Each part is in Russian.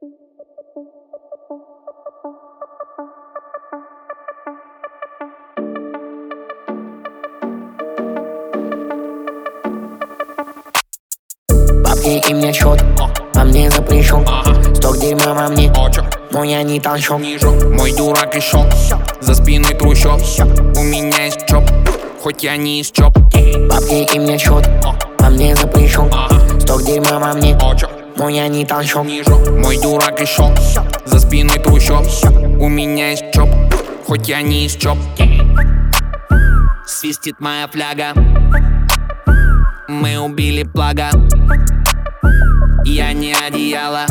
Бабки и мне счет, а мне запрещен. Сток дерьма во мне, но я не толщу. Мой дурак и шок, за спиной трущоб. У меня есть чоп, хоть я не из чоп. Бабки и мне счет, а мне запрещен. Сток дерьма во мне, но я не толщу. Мой дурак и шок, за спиной трущоб. У меня есть чоп, хоть я не из чоп. Свистит моя фляга, мы убили плага. Я не одеяло,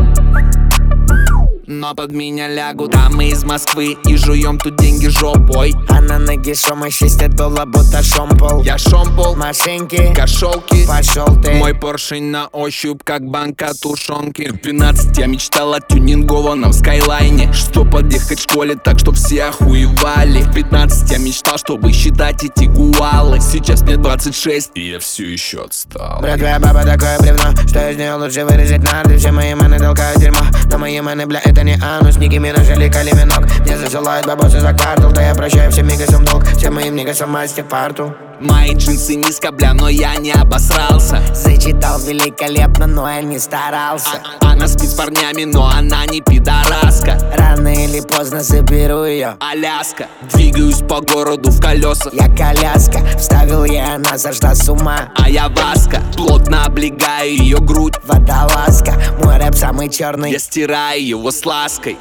но под меня лягут. А мы из Москвы и жуем тут деньги жопой. А на ноге шума 60 долларов, будто шомпол. Я шомпол, машинки, кошелки, пошел ты. мой поршень на ощупь, как банка тушенки. В 12 я мечтал о тюнингованном скайлайне, что подъехать в школе так, чтоб все охуевали. В 15 я мечтал, чтобы считать эти гуалы. Сейчас мне 26, и я все еще отстал. Бля, твоя баба такое бревно, что из нее лучше вырезать нарды. Все мои маны толкают дерьмо, но мои маны, бля, это не анус. Ники Минаж или Кали Минок, мне засылают бабосы за квартал. Да я прощаю всем мигасам долг, всем моим нигасам мастер парту. Мои джинсы низко, бля, но я не обосрался. Зачитал великолепно, но я не старался. Она спит с парнями, но она не пидораска. Рано или поздно заберу ее. Аляска, двигаюсь по городу в колесах. Я коляска, вставил ей, она сошла с ума. А я Васка, плотно облегаю ее грудь. Водолазка, мой рэп самый черный. Я стираю его с лаской.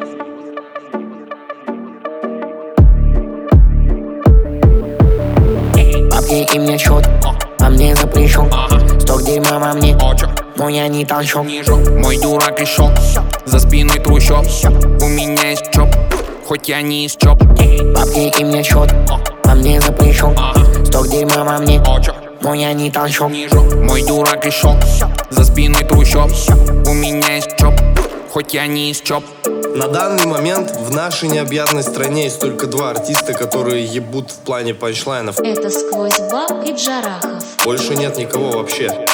Бабки и мне счет, а мне запрещен. Сток дерьма во мне, но я не толщу. Мой дурак и шок, за спиной трущоб. У меня есть чоп, хоть я не из чоп. Бабки и мне счет, а мне запрещен. Сток дерьма во мне, но я не толщу. Мой дурак и шок, за спиной трущоб. У меня есть чоп, хоть я не из чоп. На данный момент в нашей необъятной стране есть только два артиста, которые ебут в плане панчлайнов. Это Сквозь Баб и Джарахов. Больше нет никого вообще.